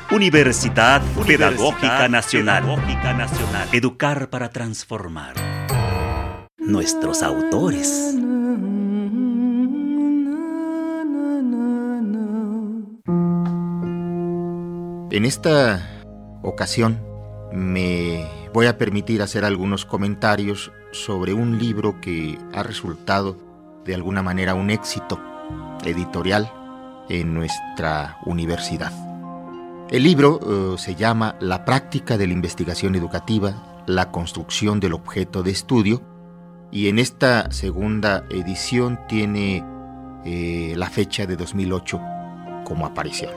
Universidad Pedagógica Nacional. Educar para transformar. Nuestros autores. En esta ocasión me voy a permitir hacer algunos comentarios sobre un libro que ha resultado de alguna manera un éxito editorial en nuestra universidad. El libro se llama La práctica de la investigación educativa, la construcción del objeto de estudio, y en esta segunda edición tiene la fecha de 2008 como aparición.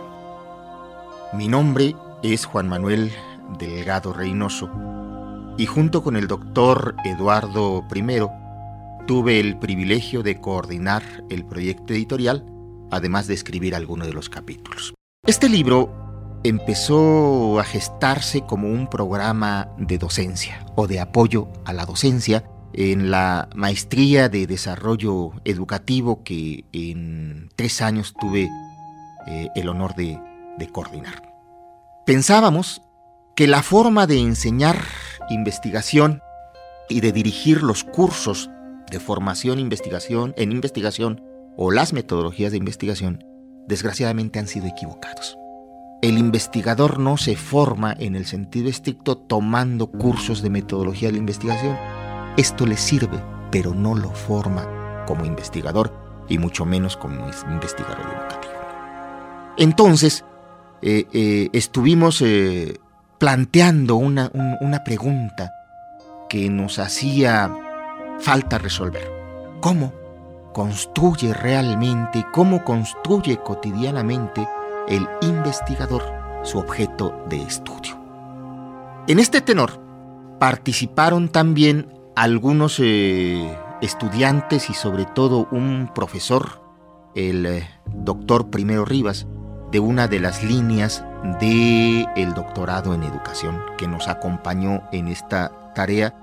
Mi nombre es Juan Manuel Delgado Reynoso y junto con el doctor Eduardo I tuve el privilegio de coordinar el proyecto editorial, además de escribir algunos de los capítulos. Este libro empezó a gestarse como un programa de docencia o de apoyo a la docencia en la maestría de desarrollo educativo que en 3 años tuve el honor de coordinar. Pensábamos que la forma de enseñar investigación y de dirigir los cursos de formación en investigación o las metodologías de investigación desgraciadamente han sido equivocados. El investigador no se forma en el sentido estricto tomando cursos de metodología de la investigación. Esto le sirve, pero no lo forma como investigador y mucho menos como investigador educativo. Entonces, estuvimos planteando una pregunta que nos hacía falta resolver. ¿Cómo construye realmente, cómo construye cotidianamente el investigador su objeto de estudio? En este tenor participaron también algunos estudiantes y sobre todo un profesor, el doctor I Rivas, de una de las líneas del doctorado en educación, que nos acompañó en esta tarea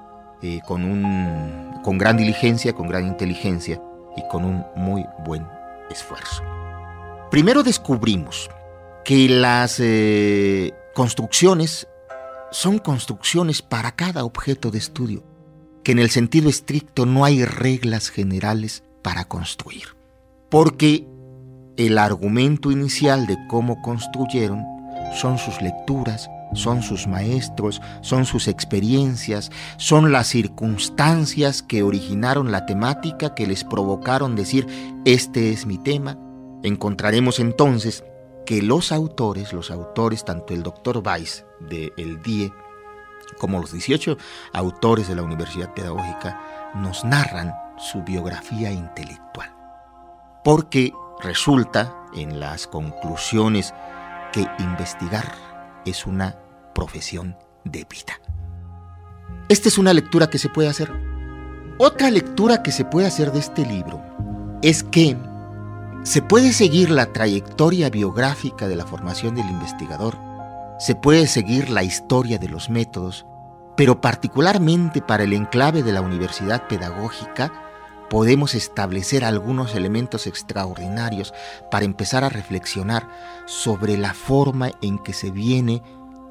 con gran diligencia, con gran inteligencia y con un muy buen esfuerzo. Primero descubrimos que las construcciones son construcciones para cada objeto de estudio, que en el sentido estricto no hay reglas generales para construir, porque el argumento inicial de cómo construyeron son sus lecturas, son sus maestros, son sus experiencias, son las circunstancias que originaron la temática, que les provocaron decir, este es mi tema. Encontraremos entonces que los autores, tanto el doctor Weiss del DIE como los 18 autores de la Universidad Pedagógica, nos narran su biografía intelectual. Porque resulta en las conclusiones que investigar es una profesión de vida. Esta es una lectura que se puede hacer. Otra lectura que se puede hacer de este libro es que se puede seguir la trayectoria biográfica de la formación del investigador, se puede seguir la historia de los métodos, pero particularmente para el enclave de la Universidad Pedagógica podemos establecer algunos elementos extraordinarios para empezar a reflexionar sobre la forma en que se viene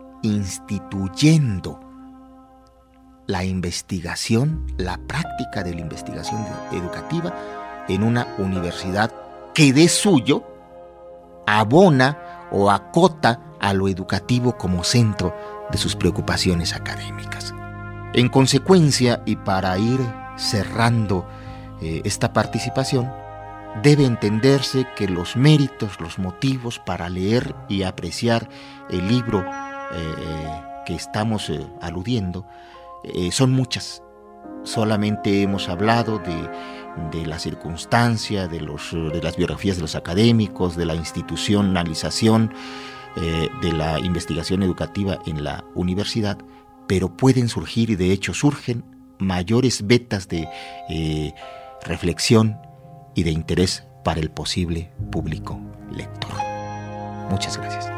instituyendo la investigación, la práctica de la investigación educativa en una universidad que de suyo abona o acota a lo educativo como centro de sus preocupaciones académicas. En consecuencia, y para ir cerrando esta participación, debe entenderse que los méritos, los motivos para leer y apreciar el libro que estamos aludiendo son muchas. Solamente hemos hablado de la circunstancia, de las biografías de los académicos, de la institucionalización de la investigación educativa en la universidad, pero pueden surgir, y de hecho surgen, mayores vetas de reflexión y de interés para el posible público lector. Muchas gracias.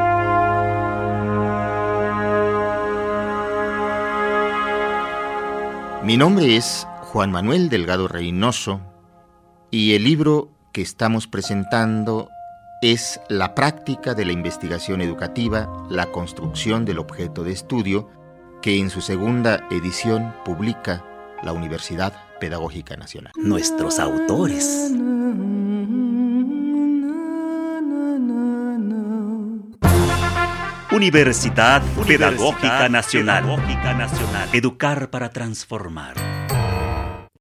Mi nombre es Juan Manuel Delgado Reynoso y el libro que estamos presentando es la práctica de la investigación educativa, la construcción del objeto de estudio, que en su segunda edición publica la Universidad Pedagógica Nacional. Nuestros autores. Universidad Pedagógica Nacional. Educar para transformar.